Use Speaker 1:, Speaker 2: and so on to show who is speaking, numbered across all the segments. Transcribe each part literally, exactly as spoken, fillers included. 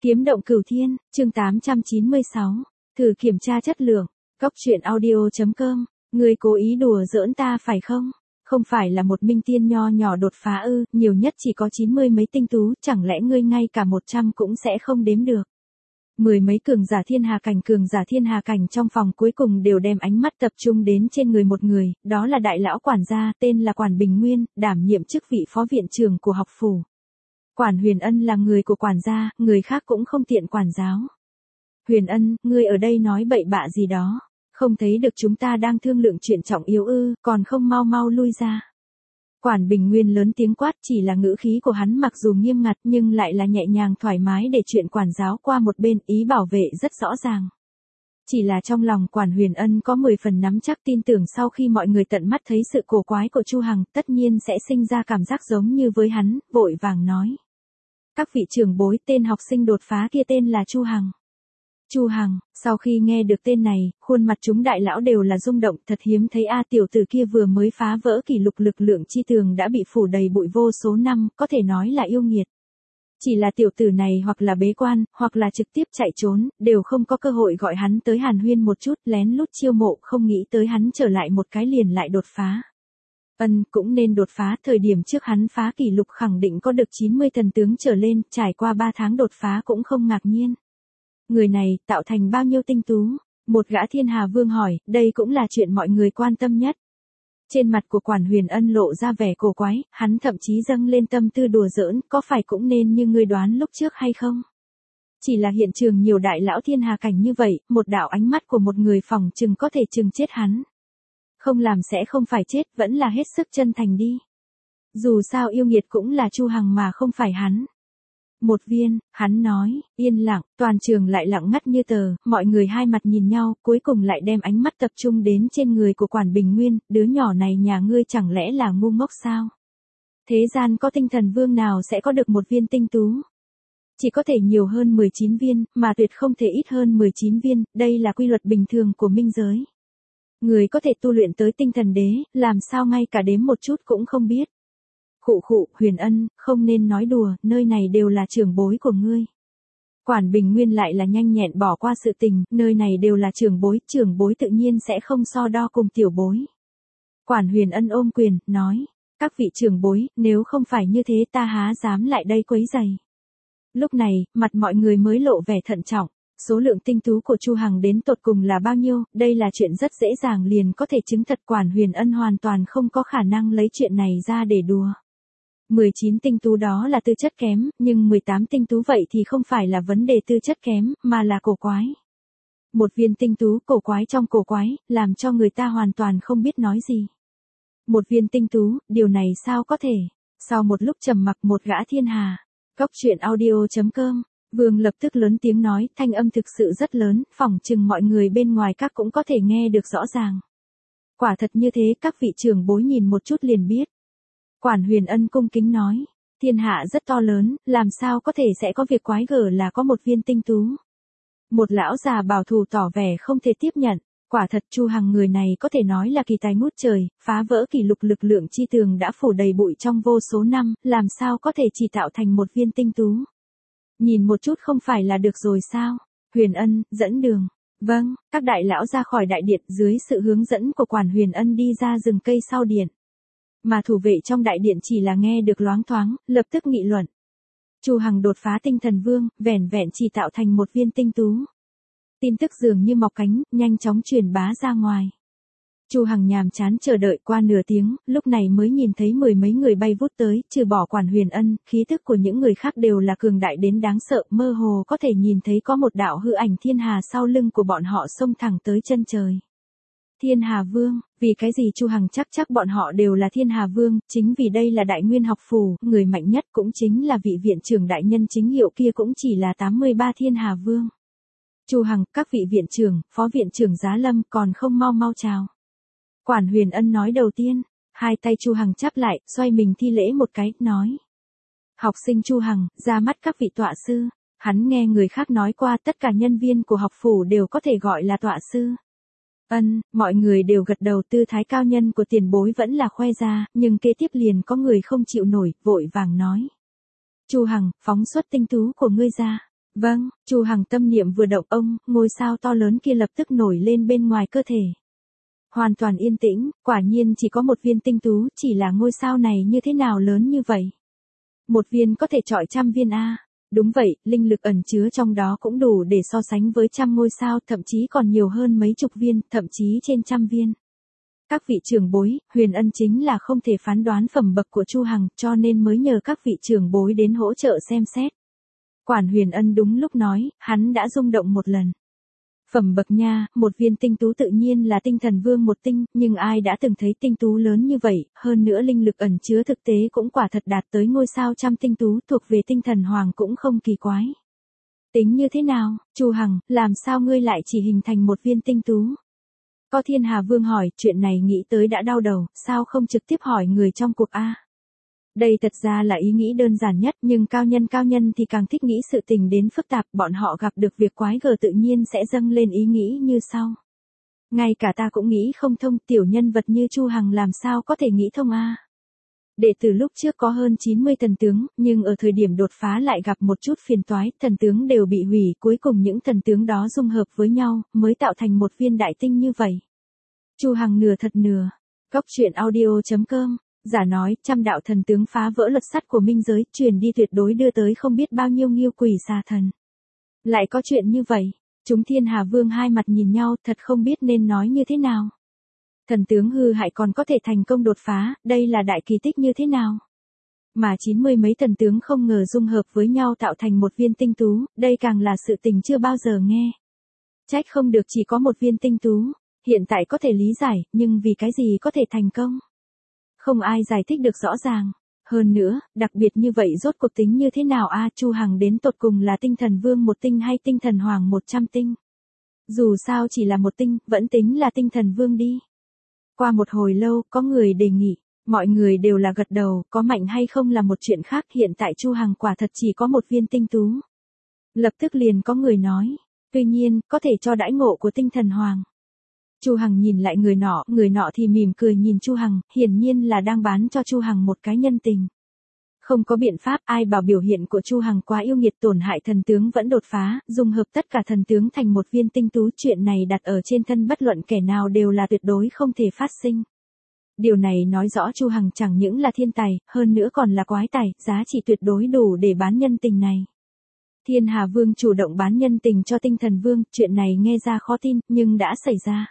Speaker 1: Kiếm động cửu thiên, chương tám trăm chín mươi sáu. Thử kiểm tra chất lượng. Cốc truyện audio chấm com. Ngươi cố ý đùa giỡn ta phải không? Không phải là một minh tiên nho nhỏ đột phá ư, nhiều nhất chỉ có chín mươi mấy tinh tú, chẳng lẽ ngươi ngay cả một trăm cũng sẽ không đếm được? Mười mấy cường giả thiên hà cảnh cường giả thiên hà cảnh trong phòng cuối cùng đều đem ánh mắt tập trung đến trên người một người, đó là đại lão quản gia, tên là Quản Bình Nguyên, đảm nhiệm chức vị phó viện trưởng của học phủ. Quản Huyền Ân là người của quản gia, người khác cũng không tiện quản giáo. Huyền Ân, ngươi ở đây nói bậy bạ gì đó, không thấy được chúng ta đang thương lượng chuyện trọng yếu ư, còn không mau mau lui ra. Quản Bình Nguyên lớn tiếng quát, chỉ là ngữ khí của hắn mặc dù nghiêm ngặt nhưng lại là nhẹ nhàng thoải mái để chuyện quản giáo qua một bên, ý bảo vệ rất rõ ràng. Chỉ là trong lòng Quản Huyền Ân có mười phần nắm chắc tin tưởng sau khi mọi người tận mắt thấy sự cổ quái của Chu Hằng, tất nhiên sẽ sinh ra cảm giác giống như với hắn, vội vàng nói. Các vị trưởng bối, tên học sinh đột phá kia tên là Chu Hằng. Chu Hằng, sau khi nghe được tên này, khuôn mặt chúng đại lão đều là rung động, thật hiếm thấy a tiểu tử kia vừa mới phá vỡ kỷ lục lực lượng chi tường đã bị phủ đầy bụi vô số năm, có thể nói là yêu nghiệt. Chỉ là tiểu tử này hoặc là bế quan, hoặc là trực tiếp chạy trốn, đều không có cơ hội gọi hắn tới hàn huyên một chút, lén lút chiêu mộ, không nghĩ tới hắn trở lại một cái liền lại đột phá. Ân, cũng nên đột phá, thời điểm trước hắn phá kỷ lục khẳng định có được chín mươi thần tướng trở lên, trải qua ba tháng đột phá cũng không ngạc nhiên. Người này, tạo thành bao nhiêu tinh tú? Một gã thiên hà vương hỏi, đây cũng là chuyện mọi người quan tâm nhất. Trên mặt của Quản Huyền Ân lộ ra vẻ cổ quái, hắn thậm chí dâng lên tâm tư đùa giỡn, có phải cũng nên như ngươi đoán lúc trước hay không? Chỉ là hiện trường nhiều đại lão thiên hà cảnh như vậy, một đạo ánh mắt của một người phỏng chừng có thể chừng chết hắn. Không làm sẽ không phải chết, vẫn là hết sức chân thành đi. Dù sao yêu nghiệt cũng là Chu Hằng mà không phải hắn. Một viên, hắn nói, yên lặng, toàn trường lại lặng ngắt như tờ, mọi người hai mặt nhìn nhau, cuối cùng lại đem ánh mắt tập trung đến trên người của Quản Bình Nguyên, đứa nhỏ này nhà ngươi chẳng lẽ là ngu ngốc sao? Thế gian có tinh thần vương nào sẽ có được một viên tinh tú? Chỉ có thể nhiều hơn mười chín viên, mà tuyệt không thể ít hơn mười chín viên, đây là quy luật bình thường của minh giới. Người có thể tu luyện tới tinh thần đế, làm sao ngay cả đếm một chút cũng không biết. Khụ khụ, Huyền Ân, không nên nói đùa, nơi này đều là trưởng bối của ngươi. Quản Bình Nguyên lại là nhanh nhẹn bỏ qua sự tình, nơi này đều là trưởng bối, trưởng bối tự nhiên sẽ không so đo cùng tiểu bối. Quản Huyền Ân ôm quyền, nói, các vị trưởng bối, nếu không phải như thế ta há dám lại đây quấy rầy. Lúc này, mặt mọi người mới lộ vẻ thận trọng. Số lượng tinh tú của Chu Hằng đến tột cùng là bao nhiêu, đây là chuyện rất dễ dàng liền có thể chứng thật. Quản Huyền Ân hoàn toàn không có khả năng lấy chuyện này ra để đùa. mười chín tinh tú đó là tư chất kém, nhưng mười tám tinh tú vậy thì không phải là vấn đề tư chất kém, mà là cổ quái. Một viên tinh tú cổ quái trong cổ quái, làm cho người ta hoàn toàn không biết nói gì. Một viên tinh tú, điều này sao có thể? Sau một lúc trầm mặc một gã thiên hà. Cốc truyện audio chấm com. Vương lập tức lớn tiếng nói, thanh âm thực sự rất lớn, phỏng chừng mọi người bên ngoài các cũng có thể nghe được rõ ràng. Quả thật như thế, các vị trưởng bối nhìn một chút liền biết. Quản Huyền Ân cung kính nói, thiên hạ rất to lớn, làm sao có thể sẽ có việc quái gở là có một viên tinh tú. Một lão già bảo thủ tỏ vẻ không thể tiếp nhận, quả thật Chu Hằng người này có thể nói là kỳ tài ngút trời, phá vỡ kỷ lục lực lượng chi tường đã phủ đầy bụi trong vô số năm, làm sao có thể chỉ tạo thành một viên tinh tú. Nhìn một chút không phải là được rồi sao? Huyền Ân, dẫn đường. Vâng, các đại lão ra khỏi đại điện dưới sự hướng dẫn của Quản Huyền Ân đi ra rừng cây sau điện. Mà thủ vệ trong đại điện chỉ là nghe được loáng thoáng, lập tức nghị luận. Chu Hằng đột phá tinh thần vương, vẻn vẹn chỉ tạo thành một viên tinh tú. Tin tức dường như mọc cánh, nhanh chóng truyền bá ra ngoài. Chu Hằng nhàm chán chờ đợi qua nửa tiếng, lúc này mới nhìn thấy mười mấy người bay vút tới, trừ bỏ Quản Huyền Ân, khí thức của những người khác đều là cường đại đến đáng sợ, mơ hồ có thể nhìn thấy có một đạo hư ảnh thiên hà sau lưng của bọn họ xông thẳng tới chân trời. Thiên Hà Vương, vì cái gì Chu Hằng chắc chắc bọn họ đều là Thiên Hà Vương, chính vì đây là Đại Nguyên học phủ, người mạnh nhất cũng chính là vị viện trưởng đại nhân chính hiệu kia cũng chỉ là tám mươi ba Thiên Hà Vương. Chu Hằng, các vị viện trưởng, phó viện trưởng Giá Lâm còn không mau mau chào. Quản Huyền Ân nói đầu tiên, hai tay Chu Hằng chắp lại, xoay mình thi lễ một cái, nói. Học sinh Chu Hằng, ra mắt các vị tọa sư, hắn nghe người khác nói qua tất cả nhân viên của học phủ đều có thể gọi là tọa sư. Ân, mọi người đều gật đầu, tư thái cao nhân của tiền bối vẫn là khoe ra, nhưng kế tiếp liền có người không chịu nổi, vội vàng nói. Chu Hằng, phóng xuất tinh tú của ngươi ra. Vâng, Chu Hằng tâm niệm vừa động ông, ngôi sao to lớn kia lập tức nổi lên bên ngoài cơ thể. Hoàn toàn yên tĩnh, quả nhiên chỉ có một viên tinh tú, chỉ là ngôi sao này như thế nào lớn như vậy? Một viên có thể chọi trăm viên a. Đúng vậy, linh lực ẩn chứa trong đó cũng đủ để so sánh với trăm ngôi sao, thậm chí còn nhiều hơn mấy chục viên, thậm chí trên trăm viên. Các vị trưởng bối, Huyền Ân chính là không thể phán đoán phẩm bậc của Chu Hằng, cho nên mới nhờ các vị trưởng bối đến hỗ trợ xem xét. Quản Huyền Ân đúng lúc nói, hắn đã rung động một lần. Phẩm bậc nha, một viên tinh tú tự nhiên là tinh thần vương một tinh, nhưng ai đã từng thấy tinh tú lớn như vậy, hơn nữa linh lực ẩn chứa thực tế cũng quả thật đạt tới ngôi sao trăm tinh tú, thuộc về tinh thần hoàng cũng không kỳ quái. Tính như thế nào, Chu Hằng, làm sao ngươi lại chỉ hình thành một viên tinh tú? Có Thiên Hà Vương hỏi, chuyện này nghĩ tới đã đau đầu, sao không trực tiếp hỏi người trong cuộc a? Đây thật ra là ý nghĩ đơn giản nhất, nhưng cao nhân cao nhân thì càng thích nghĩ sự tình đến phức tạp, bọn họ gặp được việc quái gở tự nhiên sẽ dâng lên ý nghĩ như sau. Ngay cả ta cũng nghĩ không thông, tiểu nhân vật như Chu Hằng làm sao có thể nghĩ thông a? Đệ tử lúc trước có hơn chín mươi thần tướng, nhưng ở thời điểm đột phá lại gặp một chút phiền toái, thần tướng đều bị hủy, cuối cùng những thần tướng đó dung hợp với nhau, mới tạo thành một viên đại tinh như vậy. Chu Hằng nửa thật nửa. Góc truyện audio chấm com. Giả nói, trăm đạo thần tướng phá vỡ luật sắt của minh giới, truyền đi tuyệt đối đưa tới không biết bao nhiêu nghiêu quỷ xà thần. Lại có chuyện như vậy, chúng Thiên Hà Vương hai mặt nhìn nhau, thật không biết nên nói như thế nào. Thần tướng hư hại còn có thể thành công đột phá, đây là đại kỳ tích như thế nào? Mà chín mươi mấy thần tướng không ngờ dung hợp với nhau tạo thành một viên tinh tú, đây càng là sự tình chưa bao giờ nghe. Trách không được chỉ có một viên tinh tú, hiện tại có thể lý giải, nhưng vì cái gì có thể thành công? Không ai giải thích được rõ ràng. Hơn nữa, đặc biệt như vậy rốt cuộc tính như thế nào a? Chu Hằng đến tột cùng là tinh thần vương một tinh hay tinh thần hoàng một trăm tinh? Dù sao chỉ là một tinh, vẫn tính là tinh thần vương đi. Qua một hồi lâu, có người đề nghị, mọi người đều là gật đầu, có mạnh hay không là một chuyện khác, hiện tại Chu Hằng quả thật chỉ có một viên tinh tú. Lập tức liền có người nói, tuy nhiên, có thể cho đãi ngộ của tinh thần hoàng. Chu Hằng nhìn lại người nọ, người nọ thì mỉm cười nhìn Chu Hằng, hiển nhiên là đang bán cho Chu Hằng một cái nhân tình. Không có biện pháp, ai bảo biểu hiện của Chu Hằng quá yêu nghiệt tổn hại thần tướng vẫn đột phá, dung hợp tất cả thần tướng thành một viên tinh tú, chuyện này đặt ở trên thân bất luận kẻ nào đều là tuyệt đối không thể phát sinh. Điều này nói rõ Chu Hằng chẳng những là thiên tài, hơn nữa còn là quái tài, giá trị tuyệt đối đủ để bán nhân tình này. Thiên Hà Vương chủ động bán nhân tình cho tinh thần vương, chuyện này nghe ra khó tin, nhưng đã xảy ra.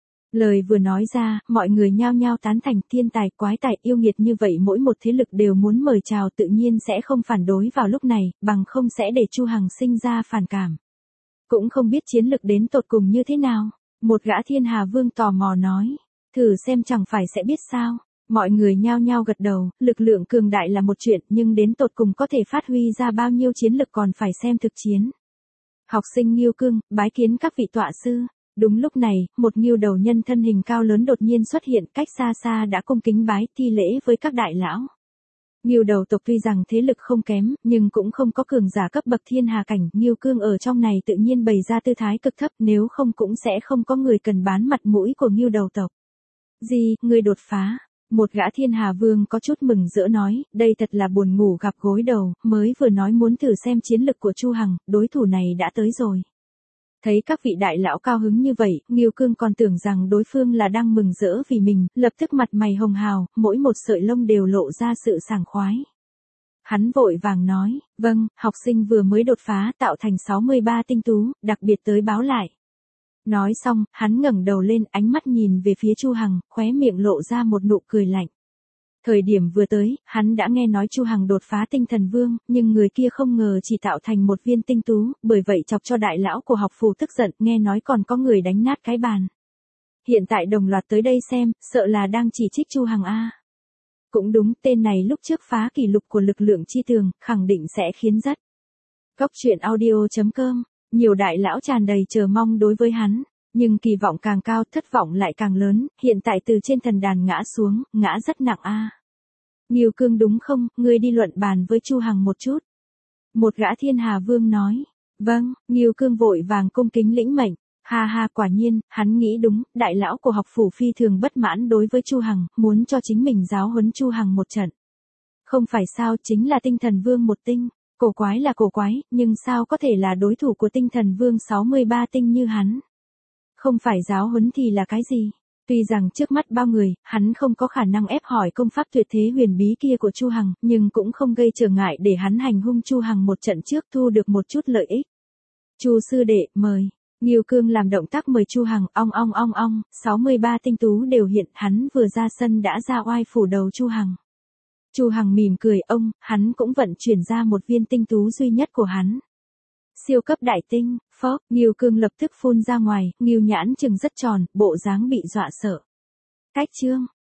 Speaker 1: Lời vừa nói ra, mọi người nhao nhao tán thành, thiên tài, quái tài, yêu nghiệt như vậy mỗi một thế lực đều muốn mời chào, tự nhiên sẽ không phản đối vào lúc này, bằng không sẽ để Chu Hằng sinh ra phản cảm. Cũng không biết chiến lực đến tột cùng như thế nào. Một gã Thiên Hà Vương tò mò nói, thử xem chẳng phải sẽ biết sao. Mọi người nhao nhao gật đầu, lực lượng cường đại là một chuyện, nhưng đến tột cùng có thể phát huy ra bao nhiêu chiến lực còn phải xem thực chiến. Học sinh Nghiêu Cương, bái kiến các vị tọa sư. Đúng lúc này, một nghiêu đầu nhân thân hình cao lớn đột nhiên xuất hiện, cách xa xa đã cung kính bái thi lễ với các đại lão. Nghiêu đầu tộc tuy rằng thế lực không kém, nhưng cũng không có cường giả cấp bậc thiên hà cảnh, Nghiêu Cương ở trong này tự nhiên bày ra tư thái cực thấp, nếu không cũng sẽ không có người cần bán mặt mũi của Nghiêu đầu tộc. Gì, người đột phá? Một gã Thiên Hà Vương có chút mừng rỡ nói, đây thật là buồn ngủ gặp gối đầu, mới vừa nói muốn thử xem chiến lực của Chu Hằng, đối thủ này đã tới rồi. Thấy các vị đại lão cao hứng như vậy, Nghiêu Cương còn tưởng rằng đối phương là đang mừng rỡ vì mình, lập tức mặt mày hồng hào, mỗi một sợi lông đều lộ ra sự sảng khoái. Hắn vội vàng nói, vâng, học sinh vừa mới đột phá tạo thành sáu mươi ba tinh tú, đặc biệt tới báo lại. Nói xong, hắn ngẩng đầu lên, ánh mắt nhìn về phía Chu Hằng, khóe miệng lộ ra một nụ cười lạnh. Thời điểm vừa tới, hắn đã nghe nói Chu Hằng đột phá tinh thần vương, nhưng người kia không ngờ chỉ tạo thành một viên tinh tú, bởi vậy chọc cho đại lão của học phủ tức giận, nghe nói còn có người đánh nát cái bàn. Hiện tại đồng loạt tới đây xem, sợ là đang chỉ trích Chu Hằng a. Cũng đúng, tên này lúc trước phá kỷ lục của lực lượng chi tường, khẳng định sẽ khiến rất. Góc truyện audio chấm com, nhiều đại lão tràn đầy chờ mong đối với hắn. Nhưng kỳ vọng càng cao, thất vọng lại càng lớn, hiện tại từ trên thần đàn ngã xuống, ngã rất nặng a. À. Nghiêu Cương đúng không, ngươi đi luận bàn với Chu Hằng một chút. Một gã Thiên Hà Vương nói, vâng, Nghiêu Cương vội vàng cung kính lĩnh mệnh, ha ha quả nhiên, hắn nghĩ đúng, đại lão của học phủ phi thường bất mãn đối với Chu Hằng, muốn cho chính mình giáo huấn Chu Hằng một trận. Không phải sao, chính là tinh thần vương một tinh. Cổ quái là cổ quái, nhưng sao có thể là đối thủ của tinh thần vương sáu mươi ba tinh như hắn? Không phải giáo huấn thì là cái gì? Tuy rằng trước mắt bao người, hắn không có khả năng ép hỏi công pháp tuyệt thế huyền bí kia của Chu Hằng, nhưng cũng không gây trở ngại để hắn hành hung Chu Hằng một trận trước thu được một chút lợi ích. Chu sư đệ, mời. Ngưu Cương làm động tác mời Chu Hằng, ong ong ong ong, sáu mươi ba tinh tú đều hiện, hắn vừa ra sân đã ra oai phủ đầu Chu Hằng. Chu Hằng mỉm cười, ông, hắn cũng vận chuyển ra một viên tinh tú duy nhất của hắn. Siêu cấp đại tinh, phốc, Ngưu Cương lập tức phun ra ngoài, Ngưu nhãn trừng rất tròn, bộ dáng bị dọa sợ. Cách chương.